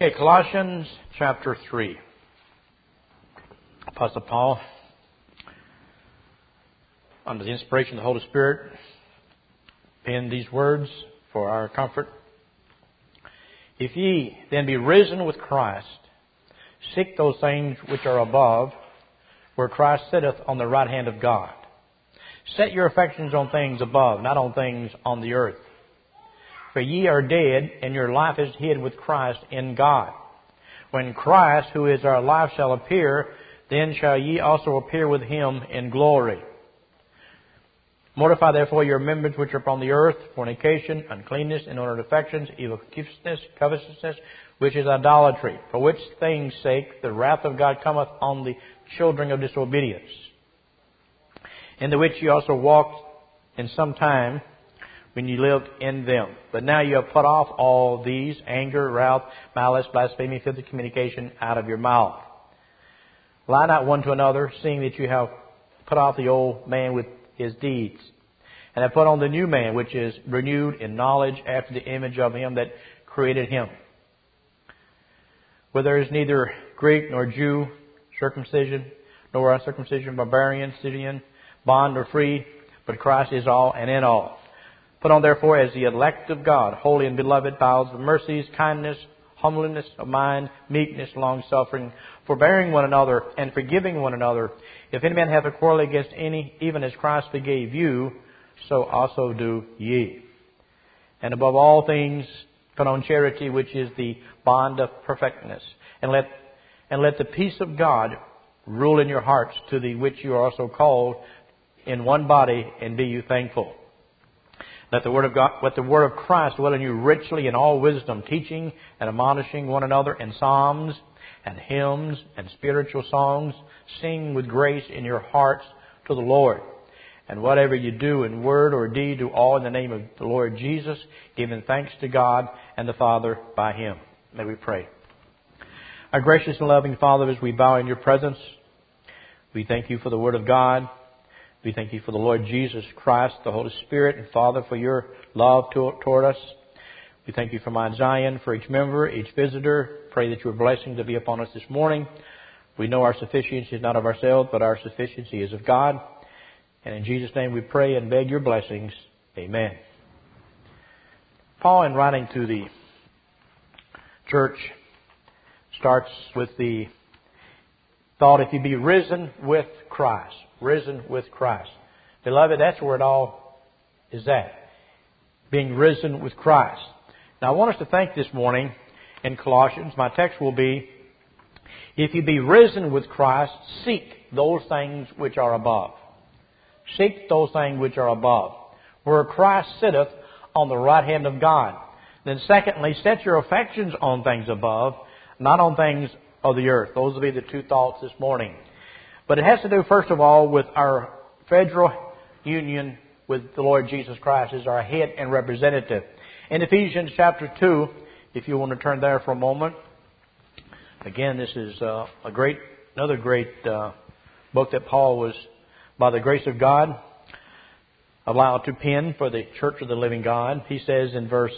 Okay, Colossians chapter 3. Apostle Paul, under the inspiration of the Holy Spirit, penned these words for our comfort. If ye then be risen with Christ, seek those things which are above, where Christ sitteth on the right hand of God. Set your affections on things above, not on things on the earth. For ye are dead, and your life is hid with Christ in God. When Christ, who is our life, shall appear, then shall ye also appear with Him in glory. Mortify therefore your members which are upon the earth, fornication, uncleanness, inordinate affections, evil covetousness, which is idolatry, for which things' sake the wrath of God cometh on the children of disobedience, in the which ye also walked in some time, when ye lived in them. But now you have put off all these, anger, wrath, malice, blasphemy, filthy communication out of your mouth. Lie not one to another, seeing that you have put off the old man with his deeds, and have put on the new man, which is renewed in knowledge after the image of Him that created him. Where there is neither Greek nor Jew, circumcision nor uncircumcision, barbarian, Scythian, bond or free, but Christ is all and in all. Put on therefore as the elect of God, holy and beloved, bowels of mercies, kindness, humbleness of mind, meekness, long-suffering, forbearing one another, and forgiving one another. If any man hath a quarrel against any, even as Christ forgave you, so also do ye. And above all things, put on charity, which is the bond of perfectness. And let the peace of God rule in your hearts, to the which you are also called in one body, and be you thankful. Let the word of Christ dwell in you richly in all wisdom, teaching and admonishing one another in psalms and hymns and spiritual songs, sing with grace in your hearts to the Lord. And whatever you do in word or deed, do all in the name of the Lord Jesus, giving thanks to God and the Father by Him. May we pray. Our gracious and loving Father, as we bow in your presence, we thank you for the Word of God. We thank you for the Lord Jesus Christ, the Holy Spirit, and Father, for your love toward us. We thank you for Mount Zion, for each member, each visitor. Pray that your blessing to be upon us this morning. We know our sufficiency is not of ourselves, but our sufficiency is of God. And in Jesus' name we pray and beg your blessings. Amen. Paul, in writing to the church, starts with the thought, if you be risen with Christ. Risen with Christ. Beloved, that's where it all is at. Being risen with Christ. Now I want us to think this morning in Colossians. My text will be, if you be risen with Christ, seek those things which are above. Seek those things which are above, where Christ sitteth on the right hand of God. Then secondly, set your affections on things above, not on things of the earth. Those will be the two thoughts this morning. But it has to do, first of all, with our federal union with the Lord Jesus Christ as our head and representative. In Ephesians chapter 2, if you want to turn there for a moment. Again, this is another great book that Paul was, by the grace of God, allowed to pen for the church of the living God. He says in verse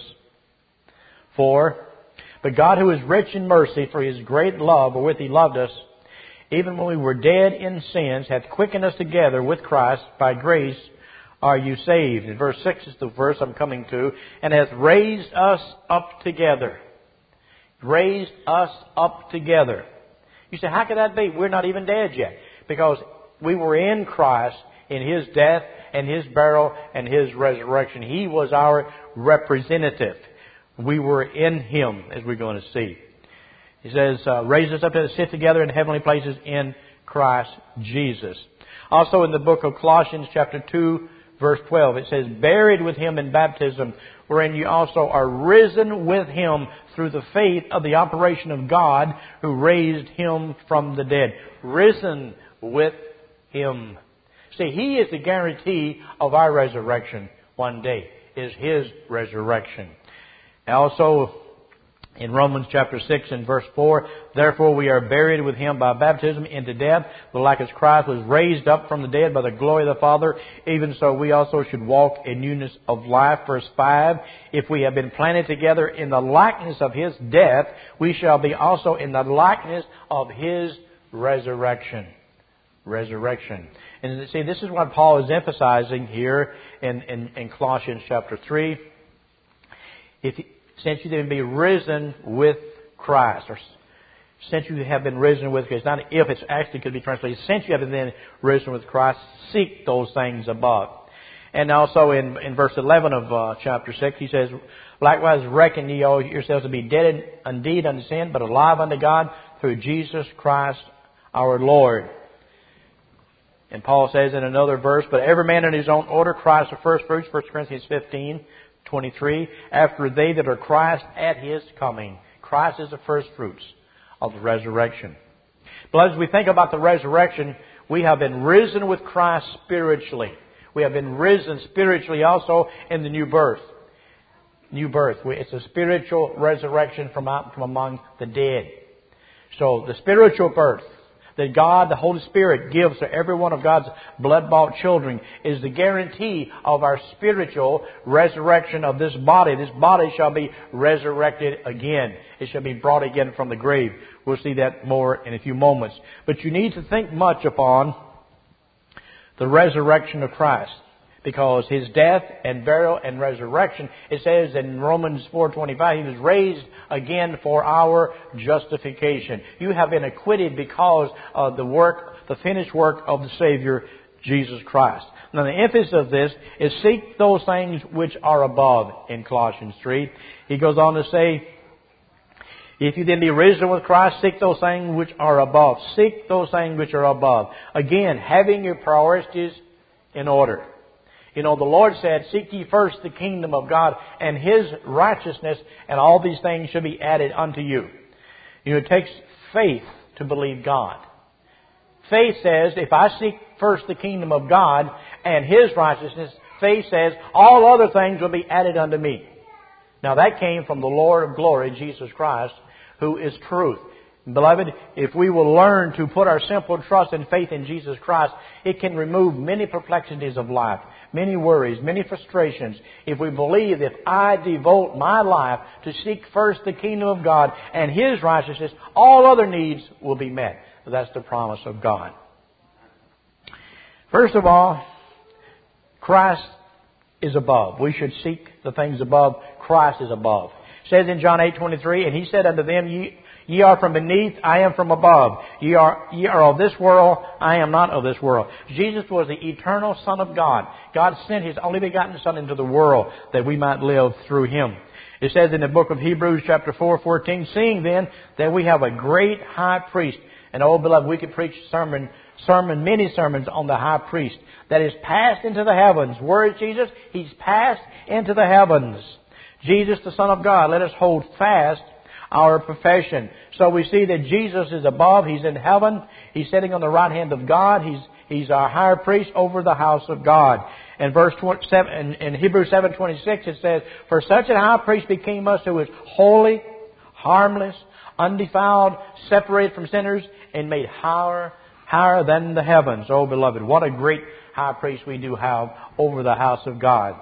4, But God, who is rich in mercy, for His great love wherewith He loved us, even when we were dead in sins, hath quickened us together with Christ. By grace are you saved. And verse 6 is the verse I'm coming to. And hath raised us up together. Raised us up together. You say, how could that be? We're not even dead yet. Because we were in Christ in His death and His burial and His resurrection. He was our representative. We were in Him, as we're going to see. He says, raise us up to sit together in heavenly places in Christ Jesus. Also in the book of Colossians chapter 2, verse 12, it says, buried with Him in baptism, wherein you also are risen with Him through the faith of the operation of God, who raised Him from the dead. Risen with Him. See, He is the guarantee of our resurrection one day, is His resurrection. And also, In Romans chapter 6 and verse 4, therefore we are buried with Him by baptism into death, but like as Christ was raised up from the dead by the glory of the Father, even so we also should walk in newness of life. Verse 5, if we have been planted together in the likeness of His death, we shall be also in the likeness of His resurrection. Resurrection. And see, this is what Paul is emphasizing here in Colossians chapter 3. Since you then be risen with Christ, or since you have been risen with Christ, not if, it's actually could be translated, since you have been risen with Christ, seek those things above. And also in verse 11 of chapter 6, he says, likewise reckon ye all yourselves to be dead indeed unto sin, but alive unto God through Jesus Christ our Lord. And Paul says in another verse, but every man in his own order, Christ the first fruits, 1 Corinthians 15:23, after they that are Christ at His coming. Christ is the first fruits of the resurrection. But as we think about the resurrection, we have been risen with Christ spiritually. We have been risen spiritually also in the new birth. New birth. It's a spiritual resurrection from among the dead. So the spiritual birth that God, the Holy Spirit, gives to every one of God's blood-bought children is the guarantee of our spiritual resurrection of this body. This body shall be resurrected again. It shall be brought again from the grave. We'll see that more in a few moments. But you need to think much upon the resurrection of Christ, because His death and burial and resurrection, it says in Romans 4:25, He was raised again for our justification. You have been acquitted because of the finished work of the Savior, Jesus Christ. Now the emphasis of this is seek those things which are above in Colossians 3. He goes on to say, if you then be risen with Christ, seek those things which are above. Seek those things which are above. Again, having your priorities in order. You know, the Lord said, seek ye first the kingdom of God and His righteousness, and all these things shall be added unto you. You know, it takes faith to believe God. Faith says, if I seek first the kingdom of God and His righteousness, faith says, all other things will be added unto me. Now that came from the Lord of glory, Jesus Christ, who is truth. Beloved, if we will learn to put our simple trust and faith in Jesus Christ, it can remove many perplexities of life, many worries, many frustrations. If we believe that if I devote my life to seek first the kingdom of God and His righteousness, all other needs will be met. That's the promise of God. First of all, Christ is above. We should seek the things above. Christ is above. It says in John 8:23, and He said unto them, Ye are from beneath, I am from above. Ye are of this world, I am not of this world. Jesus was the eternal Son of God. God sent His only begotten Son into the world that we might live through Him. It says in the book of Hebrews chapter 4:14, seeing then that we have a great high priest. And oh beloved, we could preach many sermons on the high priest that is passed into the heavens. Where is Jesus? He's passed into the heavens. Jesus, the Son of God. Let us hold fast our profession. So we see that Jesus is above. He's in heaven. He's sitting on the right hand of God. He's our high priest over the house of God. And verse 7, in Hebrews 7:26 it says, for such a high priest became us who is holy, harmless, undefiled, separated from sinners, and made higher than the heavens. Oh beloved, what a great high priest we do have over the house of God.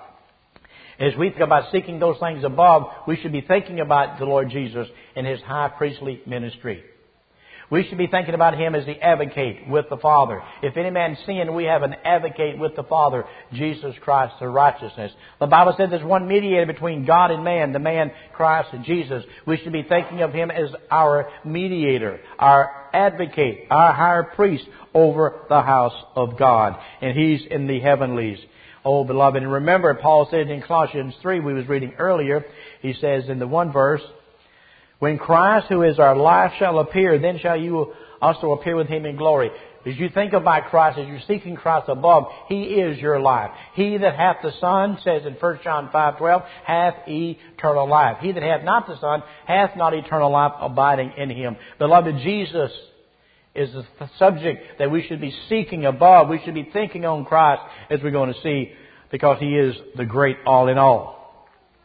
As we think about seeking those things above, we should be thinking about the Lord Jesus and His high priestly ministry. We should be thinking about Him as the advocate with the Father. If any man sin, we have an advocate with the Father, Jesus Christ, the righteousness. The Bible said there's one mediator between God and man, the man Christ Jesus. We should be thinking of Him as our mediator, our advocate, our high priest over the house of God. And He's in the heavenlies. Oh, beloved, and remember, Paul said in Colossians 3, we was reading earlier, he says in the one verse, when Christ, who is our life, shall appear, then shall you also appear with Him in glory. As you think about Christ, as you're seeking Christ above, He is your life. He that hath the Son, says in 1 John 5:12, hath eternal life. He that hath not the Son, hath not eternal life abiding in Him. Beloved, Jesus is the subject that we should be seeking above. We should be thinking on Christ, as we're going to see, because He is the great all in all.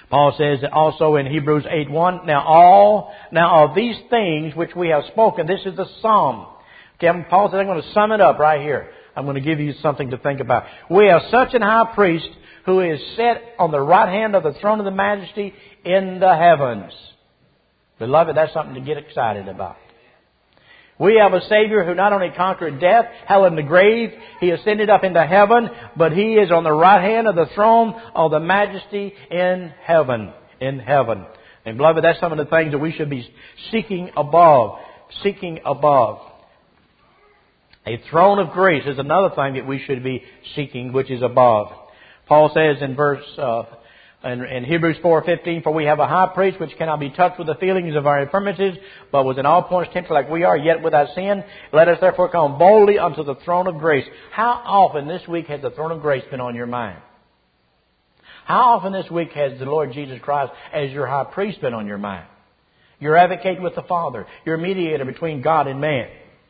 Paul says also in Hebrews 8:1, now of these things which we have spoken, this is the sum. Okay, Paul says, I'm going to sum it up right here. I'm going to give you something to think about. We have such an high priest who is set on the right hand of the throne of the majesty in the heavens. Beloved, that's something to get excited about. We have a Savior who not only conquered death, hell, and the grave, He ascended up into heaven, but He is on the right hand of the throne of the majesty in heaven. In heaven. And beloved, that's some of the things that we should be seeking above. Seeking above. A throne of grace is another thing that we should be seeking, which is above. Paul says in in Hebrews 4:15, for we have a high priest which cannot be touched with the feelings of our infirmities, but was in all points tempted like we are, yet without sin. Let us therefore come boldly unto the throne of grace. How often this week has the throne of grace been on your mind? How often this week has the Lord Jesus Christ as your high priest been on your mind? Your advocate with the Father. Your mediator between God and man.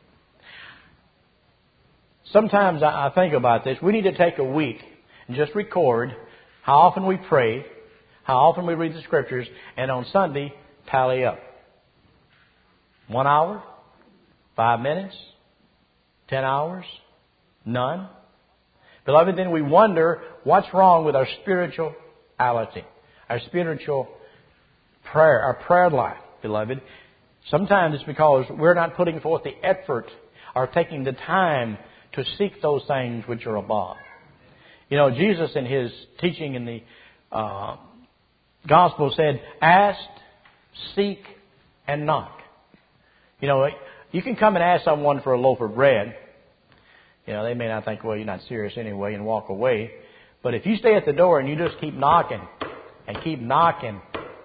Sometimes I think about this. We need to take a week and just record how often we pray, how often we read the Scriptures, and on Sunday, tally up. 1 hour? 5 minutes? 10 hours? None? Beloved, then we wonder what's wrong with our spirituality, our spiritual prayer, our prayer life, beloved. Sometimes it's because we're not putting forth the effort or taking the time to seek those things which are above. You know, Jesus in His teaching in the Gospel said, ask, seek, and knock. You know, you can come and ask someone for a loaf of bread. You know, they may not think, well, you're not serious anyway, and walk away. But if you stay at the door and you just keep knocking and keep knocking,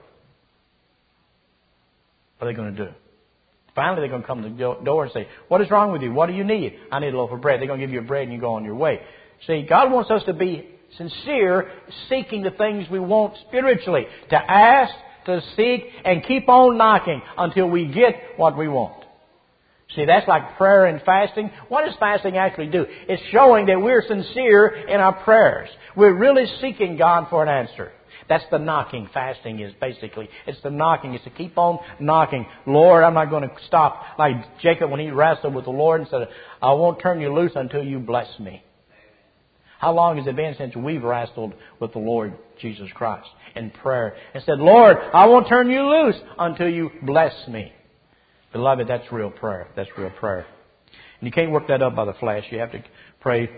what are they going to do? Finally, they're going to come to the door and say, what is wrong with you? What do you need? I need a loaf of bread. They're going to give you a bread and you go on your way. See, God wants us to be sincere, seeking the things we want spiritually. To ask, to seek, and keep on knocking until we get what we want. See, that's like prayer and fasting. What does fasting actually do? It's showing that we're sincere in our prayers. We're really seeking God for an answer. That's the knocking. Fasting is basically, it's the knocking. It's to keep on knocking. Lord, I'm not going to stop. Like Jacob when he wrestled with the Lord and said, I won't turn you loose until you bless me. How long has it been since we've wrestled with the Lord Jesus Christ in prayer and said, Lord, I won't turn you loose until you bless me. Beloved, that's real prayer. That's real prayer. And you can't work that up by the flesh. You have to pray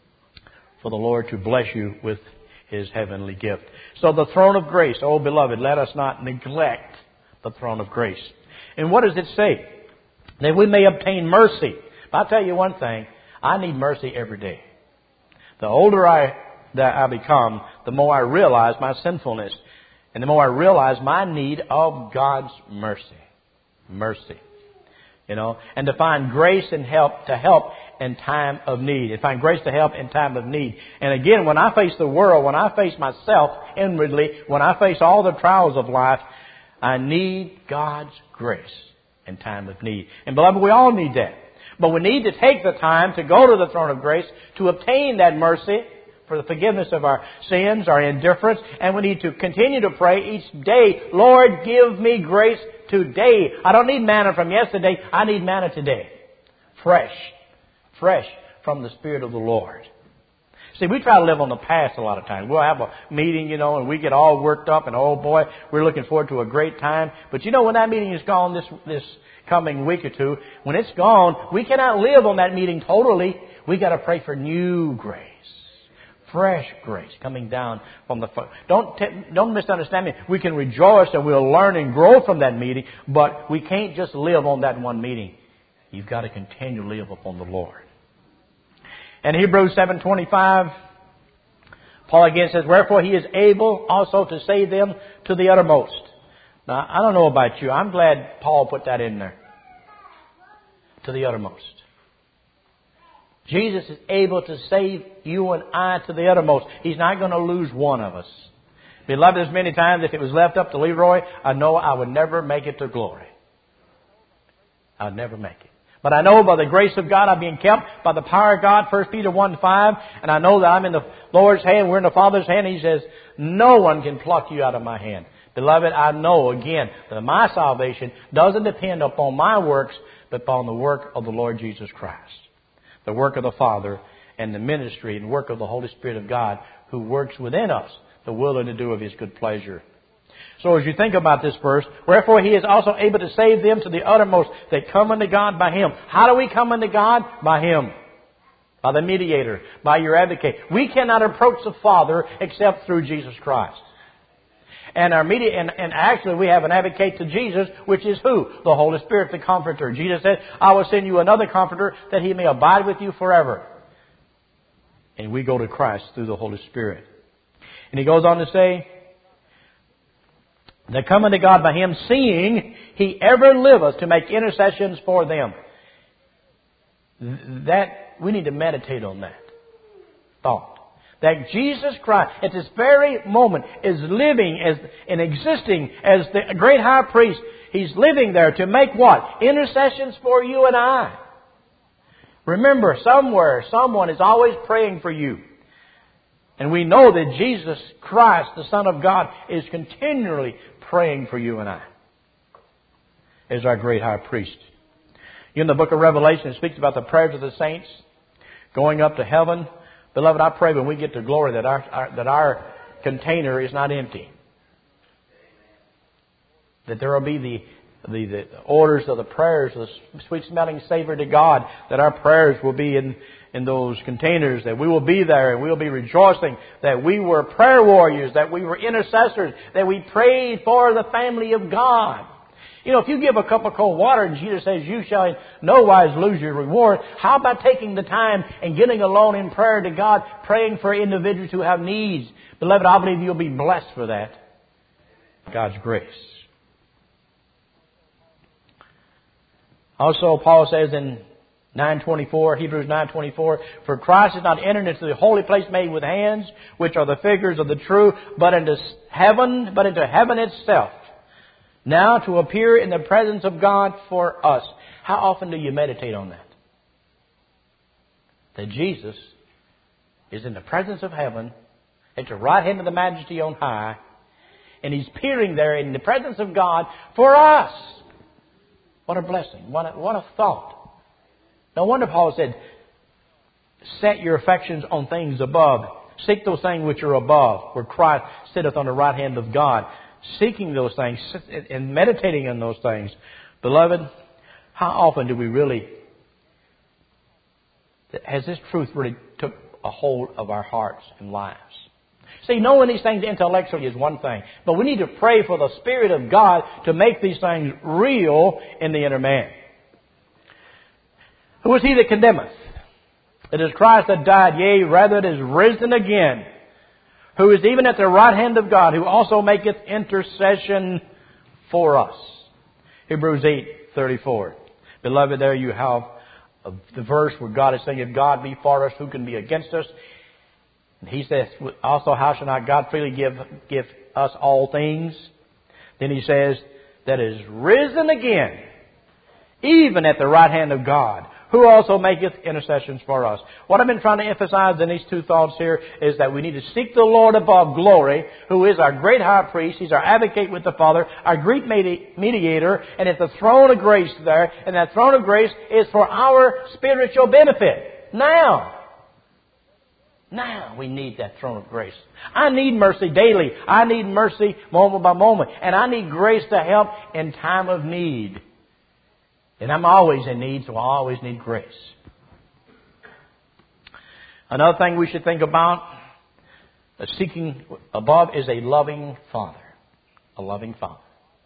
for the Lord to bless you with His heavenly gift. So the throne of grace, oh beloved, let us not neglect the throne of grace. And what does it say? That we may obtain mercy. But I'll tell you one thing, I need mercy every day. The older I become, the more I realize my sinfulness. And the more I realize my need of God's mercy. Mercy. You know, and to find grace and help to help in time of need. And find grace to help in time of need. And again, when I face the world, when I face myself inwardly, when I face all the trials of life, I need God's grace in time of need. And beloved, we all need that. But we need to take the time to go to the throne of grace to obtain that mercy for the forgiveness of our sins, our indifference. And we need to continue to pray each day, Lord, give me grace today. I don't need manna from yesterday. I need manna today. Fresh from the Spirit of the Lord. See, we try to live on the past a lot of times. We'll have a meeting, you know, and we get all worked up and, oh boy, we're looking forward to a great time. But you know, when that meeting is gone this coming week or two, when it's gone, we cannot live on that meeting totally. We got to pray for new grace. Fresh grace coming down from the... Don't misunderstand me. We can rejoice and we'll learn and grow from that meeting, but we can't just live on that one meeting. You've got to continue to live upon the Lord. In Hebrews 7:25, Paul again says, wherefore He is able also to save them to the uttermost. Now, I don't know about you. I'm glad Paul put that in there. To the uttermost. Jesus is able to save you and I to the uttermost. He's not going to lose one of us. Beloved, as many times if it was left up to Leroy, I know I would never make it to glory. I would never make it. But I know by the grace of God I'm being kept by the power of God, 1 Peter 1:5, and I know that I'm in the Lord's hand, we're in the Father's hand. He says, no one can pluck you out of my hand. Beloved, I know again that my salvation doesn't depend upon my works, but upon the work of the Lord Jesus Christ. The work of the Father and the ministry and work of the Holy Spirit of God who works within us, the will and to do of His good pleasure. So as you think about this verse, wherefore He is also able to save them to the uttermost that come unto God by Him. How do we come unto God? By Him. By the mediator. By your advocate. We cannot approach the Father except through Jesus Christ. And actually we have an advocate to Jesus, which is who? The Holy Spirit, the Comforter. Jesus said, I will send you another Comforter that He may abide with you forever. And we go to Christ through the Holy Spirit. And He goes on to say, that come unto God by Him, seeing He ever liveth to make intercessions for them. That we need to meditate on that thought. That Jesus Christ, at this very moment, is living and existing as the great high priest. He's living there to make what? Intercessions for you and I. Remember, somewhere, someone is always praying for you. And we know that Jesus Christ, the Son of God, is continually praying for you and I as our great high priest. In the book of Revelation, it speaks about the prayers of the saints going up to heaven. Beloved, I pray when we get to glory that our container is not empty. That there will be the orders of the prayers, the sweet smelling savor to God, that our prayers will be in those containers, that we will be there and we will be rejoicing that we were prayer warriors, that we were intercessors, that we prayed for the family of God. You know, if you give a cup of cold water and Jesus says, you shall in no wise lose your reward, how about taking the time and getting alone in prayer to God, praying for individuals who have needs? Beloved, I believe you'll be blessed for that. God's grace. Also, Paul says in Hebrews 9:24, for Christ is not entered into the holy place made with hands, which are the figures of the true, but into heaven itself. Now to appear in the presence of God for us. How often do you meditate on that? That Jesus is in the presence of heaven, at the right hand of the Majesty on high, and He's peering there in the presence of God for us. What a blessing. What a thought. No wonder Paul said, set your affections on things above. Seek those things which are above, where Christ sitteth on the right hand of God. Seeking those things and meditating on those things. Beloved, how often do we really, has this truth really took a hold of our hearts and lives? See, knowing these things intellectually is one thing, but we need to pray for the Spirit of God to make these things real in the inner man. Who is He that condemneth? It is Christ that died, yea, rather it is risen again, who is even at the right hand of God, who also maketh intercession for us. Hebrews 8:34. Beloved, there you have the verse where God is saying, if God be for us, who can be against us? And He says, also, how shall not God freely give us all things? Then He says, that is risen again, even at the right hand of God, who also maketh intercessions for us. What I've been trying to emphasize in these two thoughts here is that we need to seek the Lord above glory, who is our great high priest. He's our advocate with the Father, our great mediator, and it's the throne of grace there. And that throne of grace is for our spiritual benefit. Now we need that throne of grace. I need mercy daily. I need mercy moment by moment. And I need grace to help in time of need. And I'm always in need, so I always need grace. Another thing we should think about, seeking above, is a loving Father. A loving Father.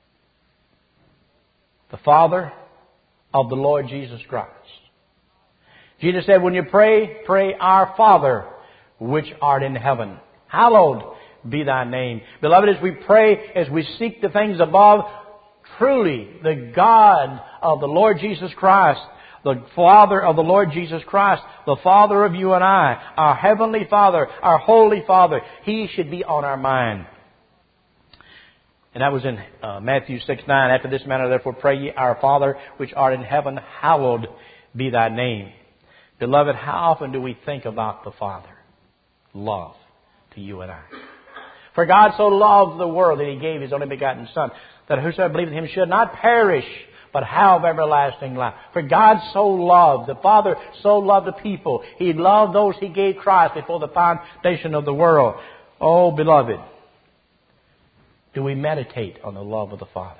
The Father of the Lord Jesus Christ. Jesus said, when you pray, pray our Father, which art in heaven. Hallowed be thy name. Beloved, as we pray, as we seek the things above, truly the God of the Lord Jesus Christ, the Father of the Lord Jesus Christ, the Father of you and I, our Heavenly Father, our Holy Father, He should be on our mind. And that was in Matthew 6:9. After this manner, therefore, pray ye, Our Father, which art in heaven, hallowed be thy name. Beloved, how often do we think about the Father? Love to you and I. For God so loved the world that He gave His only begotten Son, that whosoever believeth in Him should not perish, but have everlasting life. For God so loved, the Father so loved the people. He loved those He gave Christ before the foundation of the world. Oh, beloved, do we meditate on the love of the Father?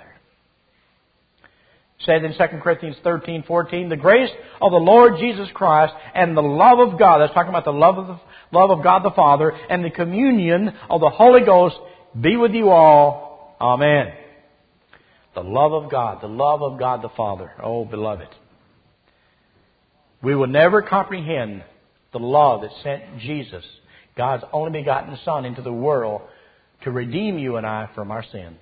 It says in 2 Corinthians 13:14, the grace of the Lord Jesus Christ and the love of God, that's talking about the love of God the Father, and the communion of the Holy Ghost be with you all. Amen. The love of God the Father. Oh, beloved. We will never comprehend the love that sent Jesus, God's only begotten Son, into the world to redeem you and I from our sins.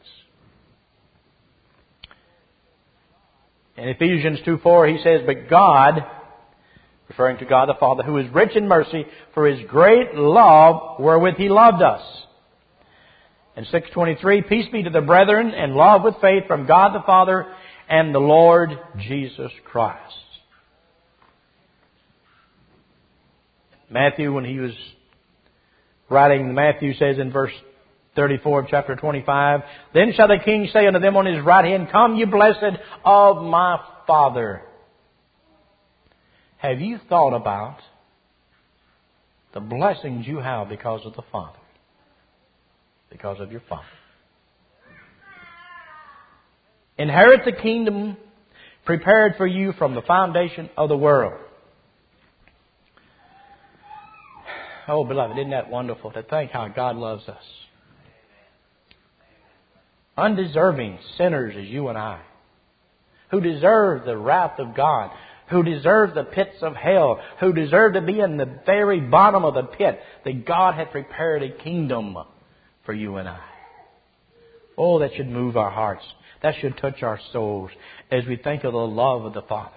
In Ephesians 2:4 he says, but God, referring to God the Father, who is rich in mercy, for His great love wherewith He loved us. In 6:23, peace be to the brethren and love with faith from God the Father and the Lord Jesus Christ. Matthew, when he was writing, Matthew says in verse 34 of chapter 25, then shall the King say unto them on His right hand, come, ye blessed of my Father. Have you thought about the blessings you have because of the Father? Because of your Father. Inherit the kingdom prepared for you from the foundation of the world. Oh, beloved, isn't that wonderful to think how God loves us? Undeserving sinners as you and I, who deserve the wrath of God, who deserve the pits of hell, who deserve to be in the very bottom of the pit, that God hath prepared a kingdom for you and I. Oh, that should move our hearts. That should touch our souls as we think of the love of the Father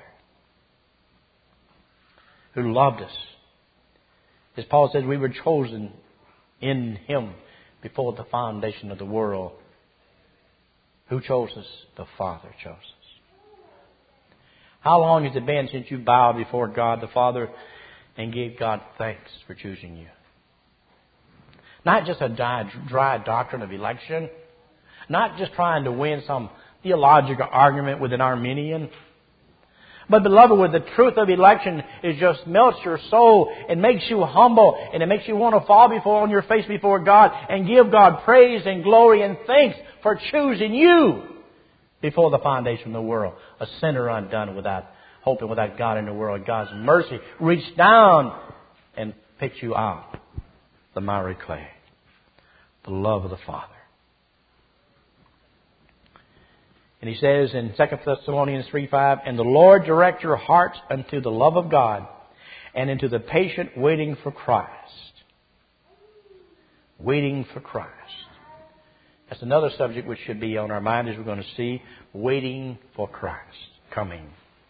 who loved us. As Paul says, we were chosen in Him before the foundation of the world. Who chose us? The Father chose us. How long has it been since you bowed before God the Father and gave God thanks for choosing you? Not just a dry doctrine of election. Not just trying to win some theological argument with an Arminian. But beloved, with the truth of election, it just melts your soul. It makes you humble. And it makes you want to fall on your face before God and give God praise and glory and thanks for choosing you before the foundation of the world. A sinner undone without hope and without God in the world. God's mercy reached down and picked you out. The miry clay. The love of the Father. And he says in 2 Thessalonians 3:5, and the Lord direct your hearts unto the love of God and into the patient waiting for Christ. Waiting for Christ. That's another subject which should be on our mind as we're going to see. Waiting for Christ. Coming.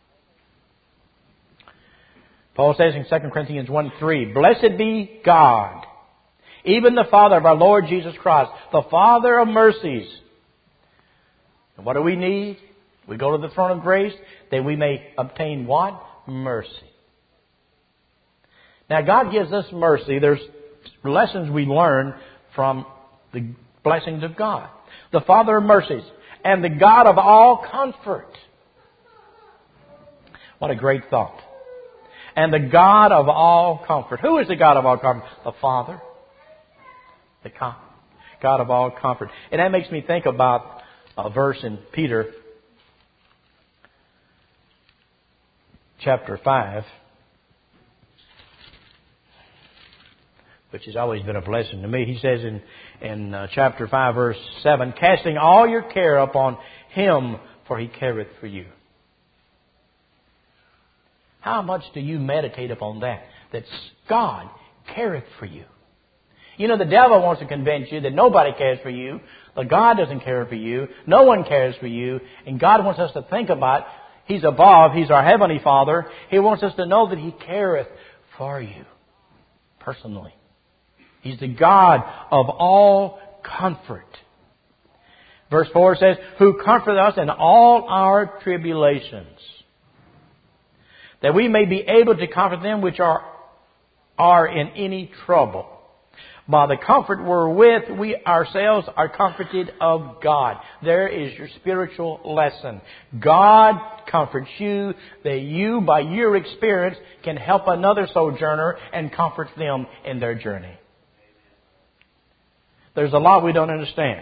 Paul says in 2 Corinthians 1:3, blessed be God, even the Father of our Lord Jesus Christ, the Father of mercies. And what do we need? We go to the throne of grace that we may obtain what? Mercy. Now God gives us mercy. There's lessons we learn from the blessings of God. The Father of mercies and the God of all comfort. What a great thought. And the God of all comfort. Who is the God of all comfort? The Father. The God of all comfort. And that makes me think about a verse in Peter chapter 5, which has always been a blessing to me. He says in chapter 5 verse 7, casting all your care upon Him, for He careth for you. How much do you meditate upon that? That God careth for you. You know, the devil wants to convince you that nobody cares for you. But God doesn't care for you. No one cares for you. And God wants us to think about He's above. He's our Heavenly Father. He wants us to know that He careth for you personally. He's the God of all comfort. Verse 4 says, who comfort us in all our tribulations, that we may be able to comfort them which are in any trouble. By the comfort wherewith we ourselves are comforted of God. There is your spiritual lesson. God comforts you, that you, by your experience, can help another sojourner and comfort them in their journey. There's a lot we don't understand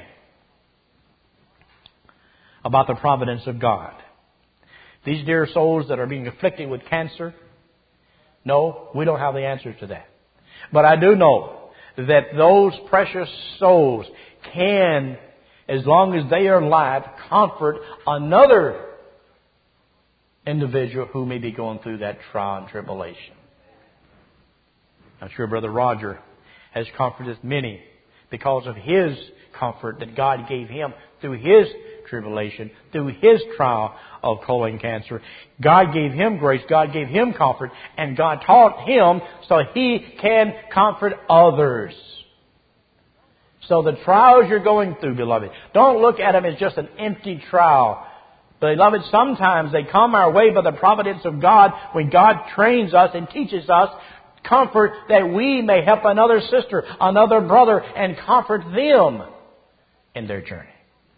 about the providence of God. These dear souls that are being afflicted with cancer, no, we don't have the answers to that. But I do know that those precious souls can, as long as they are alive, comfort another individual who may be going through that trial and tribulation. I'm sure Brother Roger has comforted many because of his comfort that God gave him through his tribulation, through his trial of colon cancer. God gave him grace, God gave him comfort, and God taught him so he can comfort others. So the trials you're going through, beloved, don't look at them as just an empty trial. Beloved, sometimes they come our way by the providence of God when God trains us and teaches us comfort that we may help another sister, another brother, and comfort them in their journey.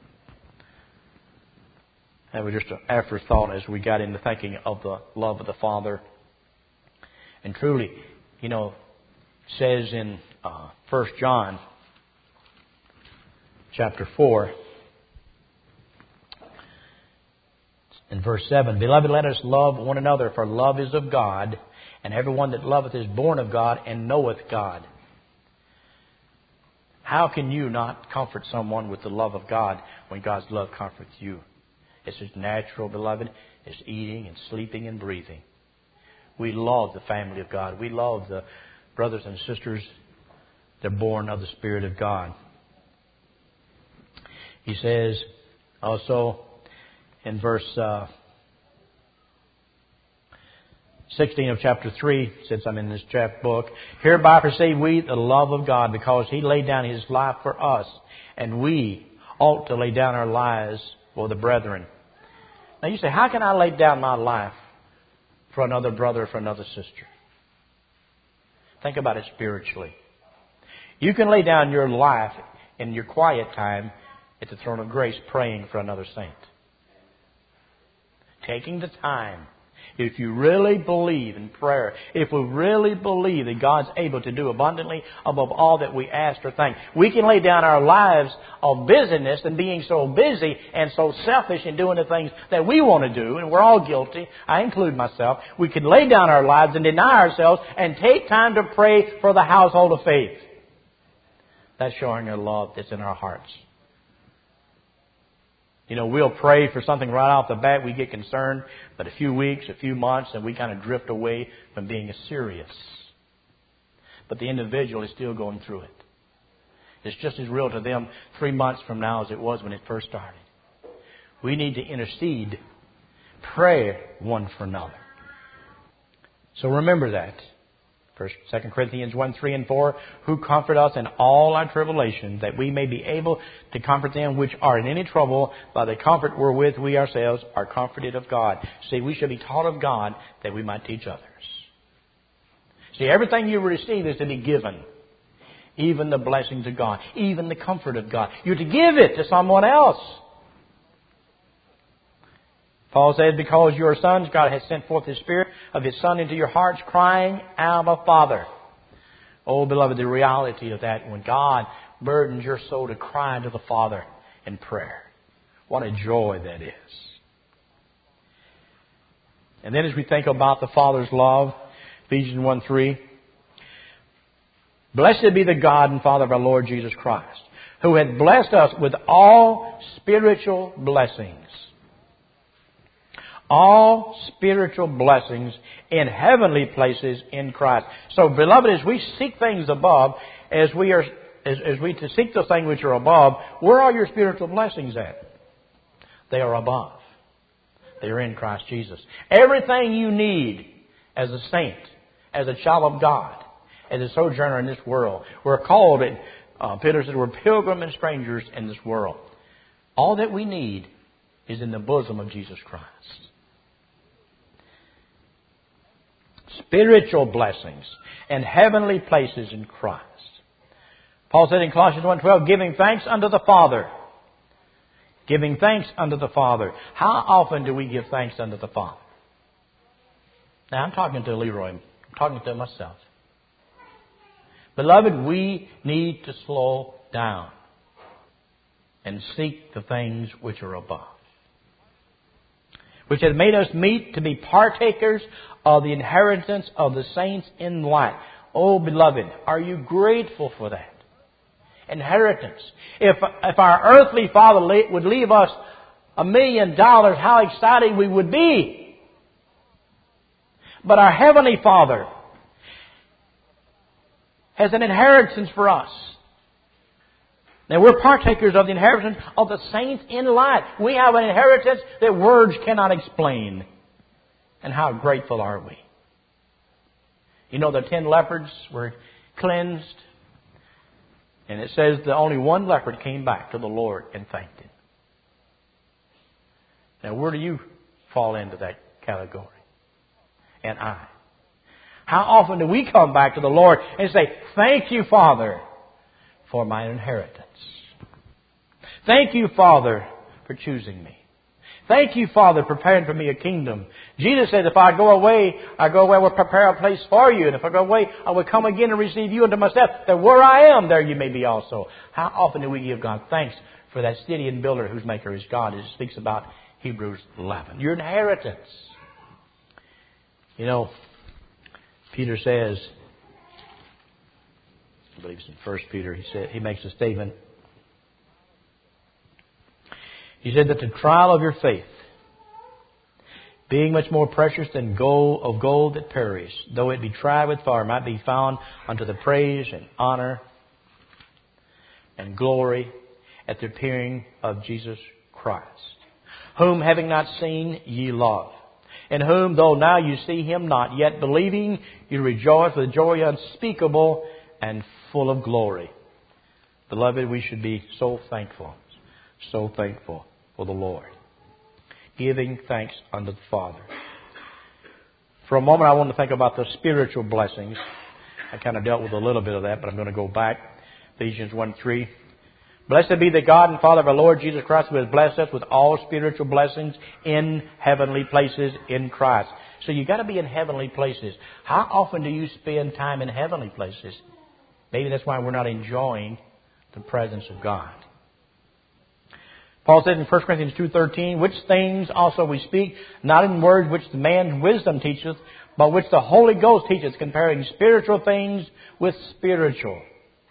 That was just an afterthought as we got into thinking of the love of the Father. And truly, it says in 1 John chapter 4, in verse 7, Beloved, let us love one another, for love is of God, and everyone that loveth is born of God and knoweth God. How can you not comfort someone with the love of God when God's love comforts you? It's just natural, beloved. It's eating and sleeping and breathing. We love the family of God. We love the brothers and sisters that are born of the Spirit of God. He says also in verse 16 of chapter 3, since I'm in this book, hereby perceive we the love of God, because He laid down His life for us, and we ought to lay down our lives for the brethren. Now you say, how can I lay down my life for another brother, for another sister? Think about it spiritually. You can lay down your life in your quiet time at the throne of grace praying for another saint. Taking the time. If you really believe in prayer, if we really believe that God's able to do abundantly above all that we ask or think, we can lay down our lives of busyness and being so busy and so selfish in doing the things that we want to do, and we're all guilty, I include myself. We can lay down our lives and deny ourselves and take time to pray for the household of faith. That's showing our love that's in our hearts. We'll pray for something right off the bat. We get concerned. But a few weeks, a few months, and we kind of drift away from being serious. But the individual is still going through it. It's just as real to them 3 months from now as it was when it first started. We need to intercede, pray one for another. So remember that. 2 Corinthians 1, 3 and 4, who comfort us in all our tribulation, that we may be able to comfort them which are in any trouble by the comfort wherewith we ourselves are comforted of God. See, we should be taught of God that we might teach others. See, everything you receive is to be given. Even the blessings of God, even the comfort of God. You're to give it to someone else. Paul says, because you are sons, God has sent forth His Spirit of His Son into your hearts, crying, Abba, Father. Oh, beloved, the reality of that, when God burdens your soul to cry to the Father in prayer. What a joy that is. And then as we think about the Father's love, Ephesians 1, 3, Blessed be the God and Father of our Lord Jesus Christ, who hath blessed us with all spiritual blessings. All spiritual blessings in heavenly places in Christ. So, beloved, as we seek things above, as we to seek those things which are above, where are your spiritual blessings at? They are above. They are in Christ Jesus. Everything you need as a saint, as a child of God, as a sojourner in this world. We're called, Peter said, we're pilgrims and strangers in this world. All that we need is in the bosom of Jesus Christ. Spiritual blessings and heavenly places in Christ. Paul said in Colossians 1:12, giving thanks unto the Father. Giving thanks unto the Father. How often do we give thanks unto the Father? Now I'm talking to Leroy. I'm talking to myself. Beloved, we need to slow down and seek the things which are above, which has made us meet to be partakers of the inheritance of the saints in light. Oh, beloved, are you grateful for that? Inheritance. If our earthly father would leave us $1 million, how excited we would be. But our heavenly Father has an inheritance for us. Now we're partakers of the inheritance of the saints in light. We have an inheritance that words cannot explain. And how grateful are we? You know, the 10 leopards were cleansed. And it says that only one leopard came back to the Lord and thanked Him. Now where do you fall into that category? And I. How often do we come back to the Lord and say, thank you, Father, for my inheritance. Thank you, Father, for choosing me. Thank you, Father, preparing for me a kingdom. Jesus said, if I go away, I will prepare a place for you. And if I go away, I will come again and receive you unto myself, that where I am, there you may be also. How often do we give God thanks for that city and builder whose maker is God, as it speaks about Hebrews 11. Your inheritance. You know, Peter says, I believe it's in 1 Peter, he makes a statement. He said that the trial of your faith, being much more precious than gold that perishes, though it be tried with fire, might be found unto the praise and honor and glory at the appearing of Jesus Christ, whom having not seen ye love, in whom though now you see Him not, yet believing you rejoice with joy unspeakable and full of glory. Beloved, we should be so thankful for the Lord. Giving thanks unto the Father. For a moment I want to think about the spiritual blessings. I kind of dealt with a little bit of that, but I'm going to go back. Ephesians 1:3. Blessed be the God and Father of our Lord Jesus Christ, who has blessed us with all spiritual blessings in heavenly places in Christ. So you've got to be in heavenly places. How often do you spend time in heavenly places? Maybe that's why we're not enjoying the presence of God. Paul says in 1 Corinthians 2:13, which things also we speak, not in words which the man's wisdom teacheth, but which the Holy Ghost teacheth, comparing spiritual things with spiritual.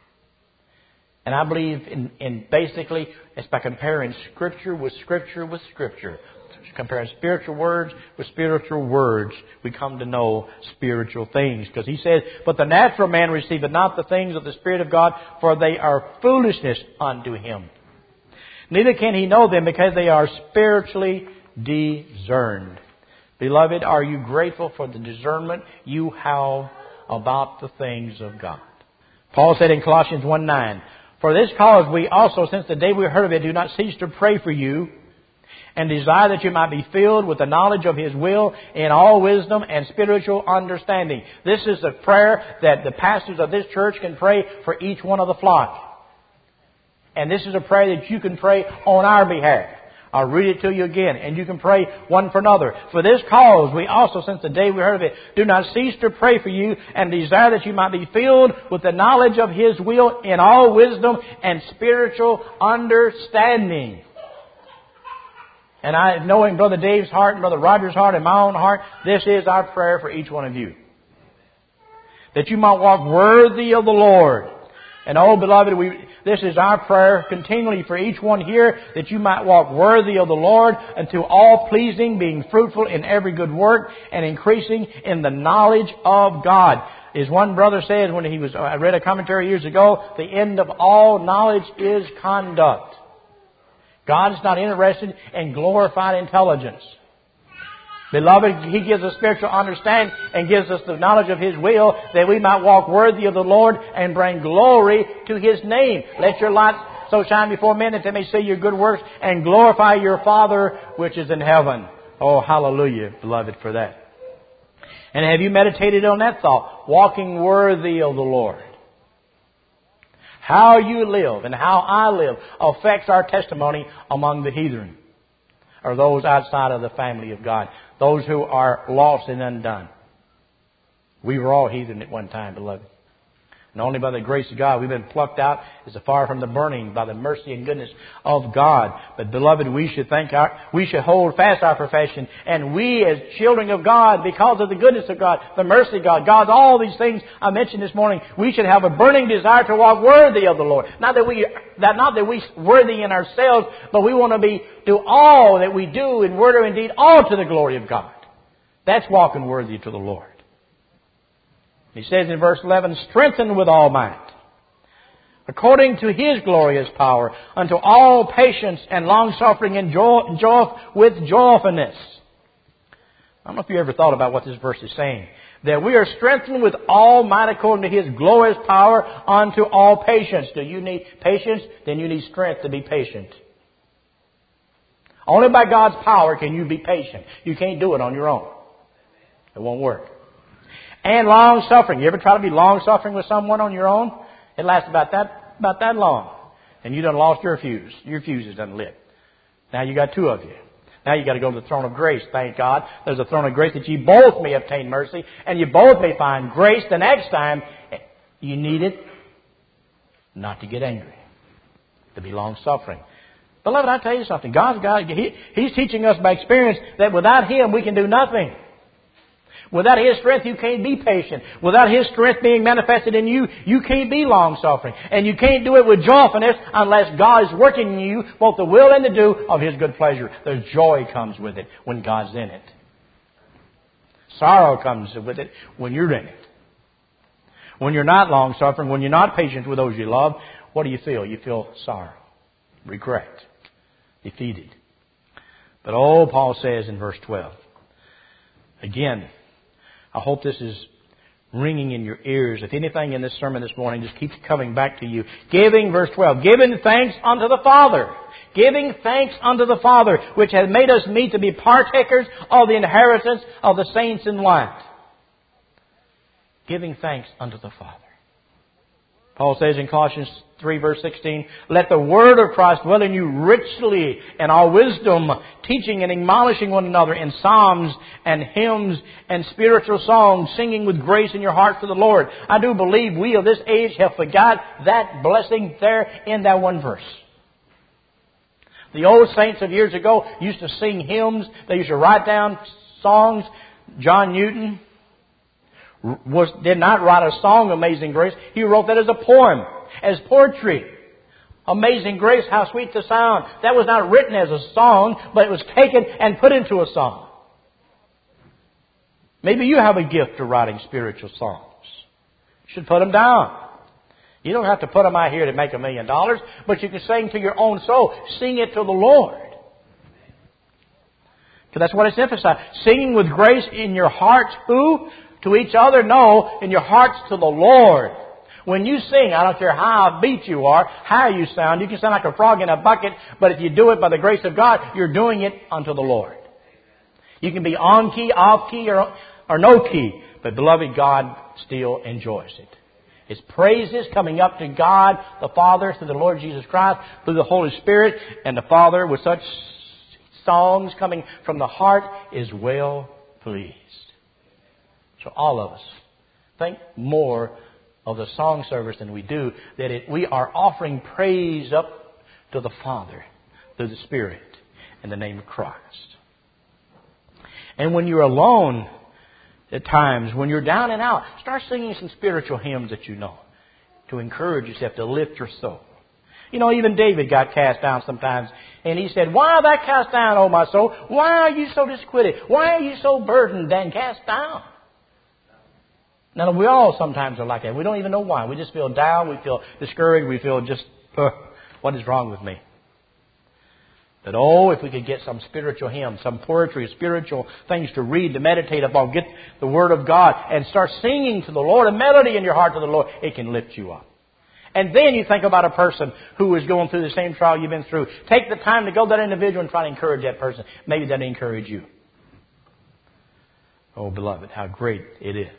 And I believe in basically it's by comparing Scripture with Scripture with Scripture. Comparing spiritual words with spiritual words, we come to know spiritual things. Because he says, but the natural man receiveth not the things of the Spirit of God, for they are foolishness unto him. Neither can he know them, because they are spiritually discerned. Beloved, are you grateful for the discernment you have about the things of God? Paul said in Colossians 1:9, for this cause we also, since the day we heard of it, do not cease to pray for you, and desire that you might be filled with the knowledge of His will in all wisdom and spiritual understanding. This is the prayer that the pastors of this church can pray for each one of the flock. And this is a prayer that you can pray on our behalf. I'll read it to you again, and you can pray one for another. For this cause we also, since the day we heard of it, do not cease to pray for you, and desire that you might be filled with the knowledge of His will in all wisdom and spiritual understanding. And I, knowing Brother Dave's heart and Brother Roger's heart and my own heart, this is our prayer for each one of you. That you might walk worthy of the Lord. And oh, beloved, this is our prayer continually for each one here, that you might walk worthy of the Lord, unto all pleasing, being fruitful in every good work, and increasing in the knowledge of God. As one brother said when I read a commentary years ago, the end of all knowledge is conduct. God is not interested in glorified intelligence. Beloved, He gives us spiritual understanding and gives us the knowledge of His will, that we might walk worthy of the Lord and bring glory to His name. Let your light so shine before men that they may see your good works and glorify your Father which is in heaven. Oh, hallelujah, beloved, for that. And have you meditated on that thought? Walking worthy of the Lord. How you live and how I live affects our testimony among the heathen, or those outside of the family of God, those who are lost and undone. We were all heathen at one time, beloved. And only by the grace of God we've been plucked out as far from the burning by the mercy and goodness of God. But beloved, we should hold fast our profession. And we as children of God, because of the goodness of God, the mercy of God, all these things I mentioned this morning, we should have a burning desire to walk worthy of the Lord. Not that we worthy in ourselves, but we want to do all that we do in word or in deed, all to the glory of God. That's walking worthy to the Lord. He says in verse 11, strengthened with all might, according to His glorious power, unto all patience and long-suffering and with joyfulness. I don't know if you ever thought about what this verse is saying. That we are strengthened with all might according to His glorious power unto all patience. Do you need patience? Then you need strength to be patient. Only by God's power can you be patient. You can't do it on your own. It won't work. And long-suffering. You ever try to be long-suffering with someone on your own? It lasts about that long. And you done lost your fuse. Your fuse is done lit. Now you got two of you. Now you got to go to the throne of grace. Thank God. There's a throne of grace that you both may obtain mercy. And you both may find grace the next time you need it. Not to get angry. To be long-suffering. Beloved, I tell you something. God's God, He's teaching us by experience that without Him we can do nothing. Without His strength, you can't be patient. Without His strength being manifested in you, you can't be long-suffering. And you can't do it with joyfulness unless God is working in you both the will and the do of His good pleasure. The joy comes with it when God's in it. Sorrow comes with it when you're in it. When you're not long-suffering, when you're not patient with those you love, what do you feel? You feel sorrow, regret, defeated. But Paul says in verse 12, again, I hope this is ringing in your ears. If anything in this sermon this morning just keeps coming back to you. Giving, verse 12, giving thanks unto the Father. Giving thanks unto the Father, which hath made us meet to be partakers of the inheritance of the saints in light. Giving thanks unto the Father. Paul says in Colossians 3 verse 16, let the word of Christ dwell in you richly in all wisdom, teaching and admonishing one another in psalms and hymns and spiritual songs, singing with grace in your hearts to the Lord. I do believe we of this age have forgot that blessing there in that one verse. The old saints of years ago used to sing hymns. They used to write down songs. John Newton did not write a song, Amazing Grace. He wrote that as a poem, as poetry. Amazing Grace, how sweet the sound. That was not written as a song, but it was taken and put into a song. Maybe you have a gift of writing spiritual songs. You should put them down. You don't have to put them out here to make $1 million, but you can sing to your own soul. Sing it to the Lord. Because that's what it's emphasized. Singing with grace in your hearts, who? To each other? No, in your hearts to the Lord. When you sing, I don't care how beat you are, how you sound. You can sound like a frog in a bucket, but if you do it by the grace of God, you're doing it unto the Lord. You can be on key, off key, or no key, but beloved, God still enjoys it. It's praises coming up to God, the Father, through the Lord Jesus Christ, through the Holy Spirit, and the Father with such songs coming from the heart is well pleased. So all of us think more of the song service than we do, that we are offering praise up to the Father through the Spirit in the name of Christ. And when you're alone at times, when you're down and out, start singing some spiritual hymns that you know to encourage yourself, to lift your soul. You know, even David got cast down sometimes, and he said, why art thou cast down, O my soul? Why are you so disquieted? Why are you so burdened and cast down? Now, we all sometimes are like that. We don't even know why. We just feel down. We feel discouraged. We feel just, what is wrong with me? But if we could get some spiritual hymns, some poetry, spiritual things to read, to meditate upon, get the Word of God and start singing to the Lord, a melody in your heart to the Lord, it can lift you up. And then you think about a person who is going through the same trial you've been through. Take the time to go to that individual and try to encourage that person. Maybe that'll encourage you. Oh, beloved, how great it is.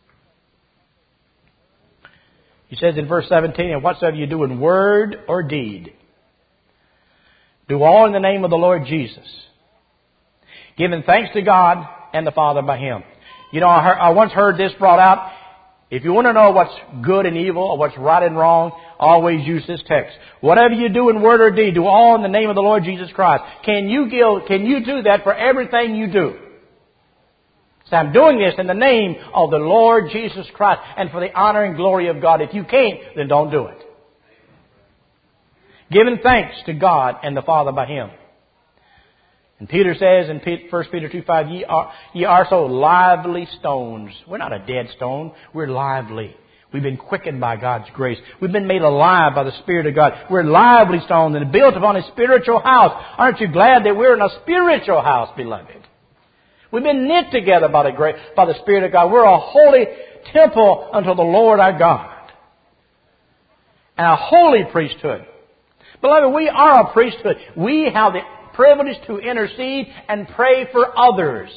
He says in verse 17, and whatsoever you do in word or deed, do all in the name of the Lord Jesus, giving thanks to God and the Father by Him. You know, I once heard this brought out. If you want to know what's good and evil or what's right and wrong, always use this text. Whatever you do in word or deed, do all in the name of the Lord Jesus Christ. Can you do that for everything you do? So I'm doing this in the name of the Lord Jesus Christ and for the honor and glory of God. If you can't, then don't do it. Giving thanks to God and the Father by Him. And Peter says in 1 Peter 2:5, ye are so lively stones. We're not a dead stone. We're lively. We've been quickened by God's grace. We've been made alive by the Spirit of God. We're lively stones and built upon a spiritual house. Aren't you glad that we're in a spiritual house, beloved? We've been knit together by the Spirit of God. We're a holy temple unto the Lord our God. And a holy priesthood. Beloved, we are a priesthood. We have the privilege to intercede and pray for others.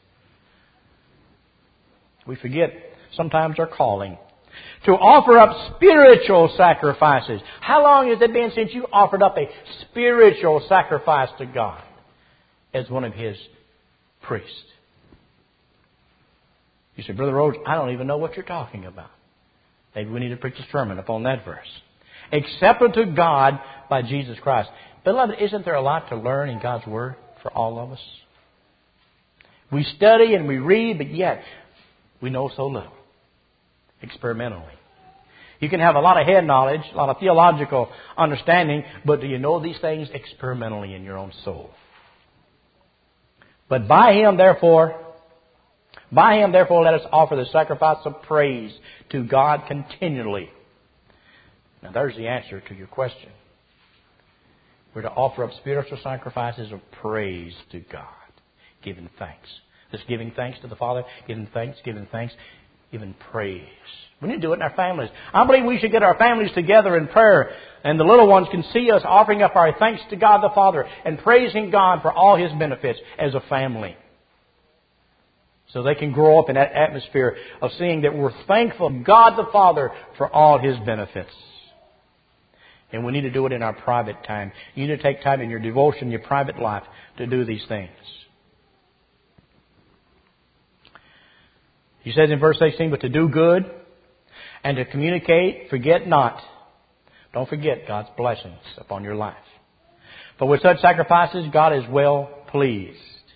We forget sometimes our calling. To offer up spiritual sacrifices. How long has it been since you offered up a spiritual sacrifice to God as one of His priests? You say, Brother Rhodes, I don't even know what you're talking about. Maybe we need to preach a sermon upon that verse. Accepted to God by Jesus Christ. Beloved, isn't there a lot to learn in God's Word for all of us? We study and we read, but yet we know so little experimentally. You can have a lot of head knowledge, a lot of theological understanding, but do you know these things experimentally in your own soul? But by Him, therefore, let us offer the sacrifice of praise to God continually. Now, there's the answer to your question. We're to offer up spiritual sacrifices of praise to God, giving thanks. Just giving thanks to the Father, giving thanks, giving praise. We need to do it in our families. I believe we should get our families together in prayer, and the little ones can see us offering up our thanks to God the Father and praising God for all His benefits as a family. So they can grow up in that atmosphere of seeing that we're thankful to God the Father for all His benefits. And we need to do it in our private time. You need to take time in your devotion, your private life, to do these things. He says in verse 16, but to do good and to communicate, forget not. Don't forget God's blessings upon your life. For with such sacrifices, God is well pleased.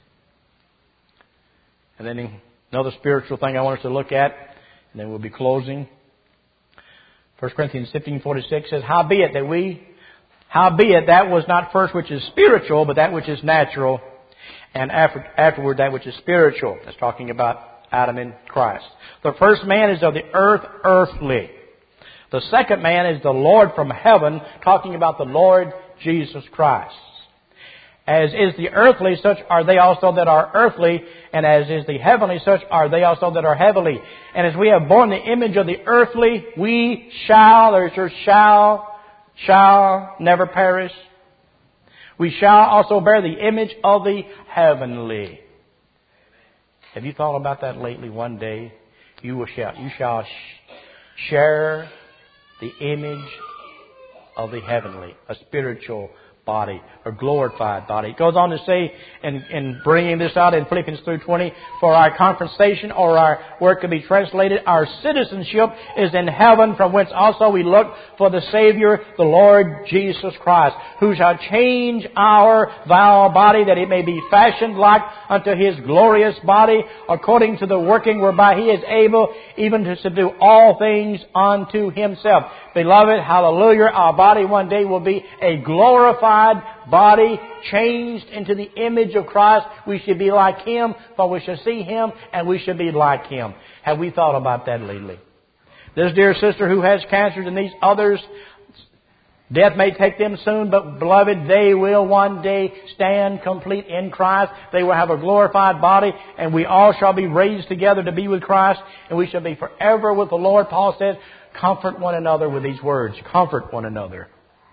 And then another spiritual thing I want us to look at, and then we'll be closing. 1 Corinthians 15:46 says, Howbeit that was not first which is spiritual, but that which is natural, and afterward that which is spiritual. That's talking about Adam and Christ. The first man is of the earth, earthly. The second man is the Lord from heaven, talking about the Lord Jesus Christ. As is the earthly, such are they also that are earthly, and as is the heavenly, such are they also that are heavenly. And as we have borne the image of the earthly, we shall, there's your shall never perish. We shall also bear the image of the heavenly. Have you thought about that lately? One day you shall share the image of the heavenly, a spiritual body, or glorified body. It goes on to say, in bringing this out in Philippians 3:20, for our conversation, or our word could be translated, our citizenship is in heaven, from whence also we look for the Savior, the Lord Jesus Christ, who shall change our vile body, that it may be fashioned like unto His glorious body, according to the working whereby He is able even to subdue all things unto Himself. Beloved, hallelujah, our body one day will be a glorified body, changed into the image of Christ. We should be like Him, for we shall see Him, and we should be like Him. Have we thought about that lately? This dear sister who has cancer and these others, death may take them soon, but beloved, they will one day stand complete in Christ. They will have a glorified body, and we all shall be raised together to be with Christ, and we shall be forever with the Lord. Paul says, Comfort one another with these words. Comfort one another.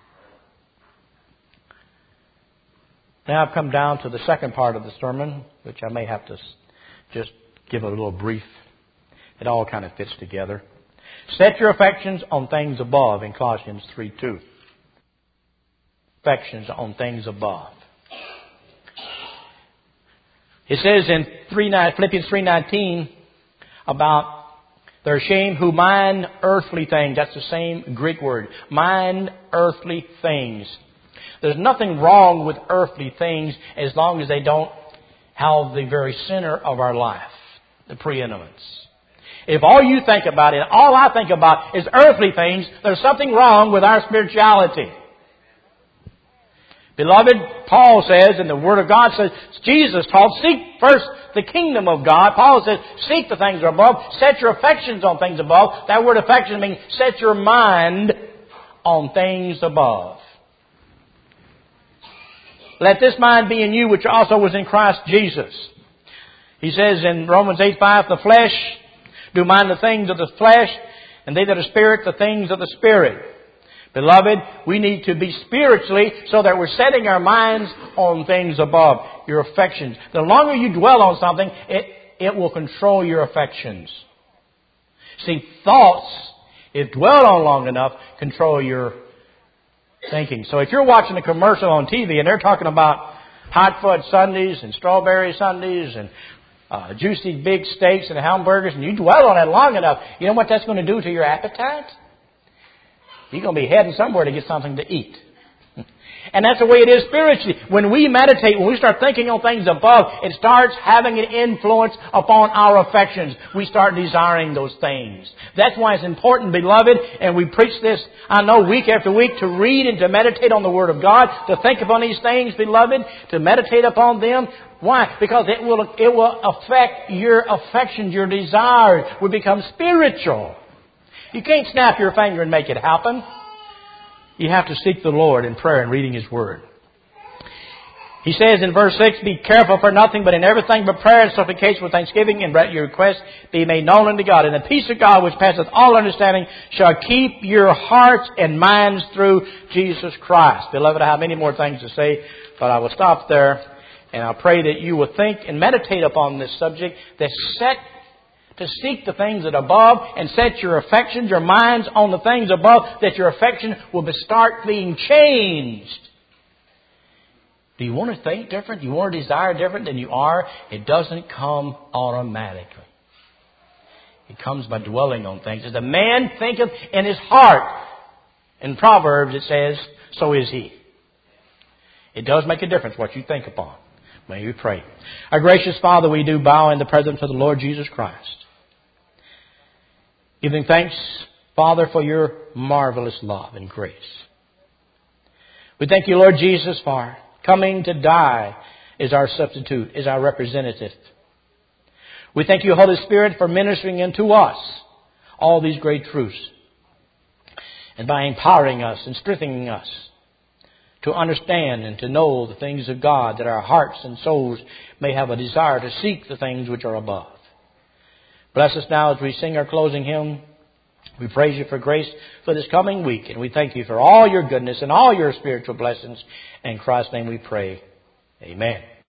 Now I've come down to the second part of the sermon, which I may have to just give a little brief. It all kind of fits together. Set your affections on things above in Colossians 3:2. Affections on things above. It says in Philippians 3:19 about they're ashamed who mind earthly things. That's the same Greek word. Mind earthly things. There's nothing wrong with earthly things as long as they don't have the very center of our life, the preeminence. If all you think about it, all I think about is earthly things, there's something wrong with our spirituality. Beloved, Paul says, and the Word of God says, Jesus taught, seek first the kingdom of God. Paul says, seek the things above, set your affections on things above. That word affection means set your mind on things above. Let this mind be in you, which also was in Christ Jesus. He says in Romans 8:5, the flesh do mind the things of the flesh, and they that are spirit, the things of the spirit. Beloved, we need to be spiritually so that we're setting our minds on things above, your affections. The longer you dwell on something, it will control your affections. See, thoughts, if dwelled on long enough, control your thinking. So if you're watching a commercial on TV and they're talking about hot fudge sundaes and strawberry sundaes and juicy big steaks and hamburgers, and you dwell on it long enough, you know what that's going to do to your appetite? You're going to be heading somewhere to get something to eat. And that's the way it is spiritually. When we meditate, when we start thinking on things above, it starts having an influence upon our affections. We start desiring those things. That's why it's important, beloved, and we preach this, I know, week after week, to read and to meditate on the Word of God, to think upon these things, beloved, to meditate upon them. Why? Because it will affect your affections, your desires. We become spiritual. You can't snap your finger and make it happen. You have to seek the Lord in prayer and reading His Word. He says in verse 6, be careful for nothing, but in everything by prayer and supplication with thanksgiving, and let your requests be made known unto God. And the peace of God, which passeth all understanding, shall keep your hearts and minds through Jesus Christ. Beloved, I have many more things to say, but I will stop there. And I pray that you will think and meditate upon this subject, to seek the things that are above and set your affections, your minds on the things above, that your affection will start being changed. Do you want to think different? Do you want to desire different than you are? It doesn't come automatically. It comes by dwelling on things. As a man thinketh in his heart, in Proverbs it says, so is he. It does make a difference what you think upon. May we pray. Our gracious Father, we do bow in the presence of the Lord Jesus Christ. Giving thanks, Father, for your marvelous love and grace. We thank you, Lord Jesus, for coming to die as our substitute, as our representative. We thank you, Holy Spirit, for ministering unto us all these great truths, and by empowering us and strengthening us to understand and to know the things of God, that our hearts and souls may have a desire to seek the things which are above. Bless us now as we sing our closing hymn. We praise you for grace for this coming week, and we thank you for all your goodness and all your spiritual blessings. In Christ's name we pray. Amen.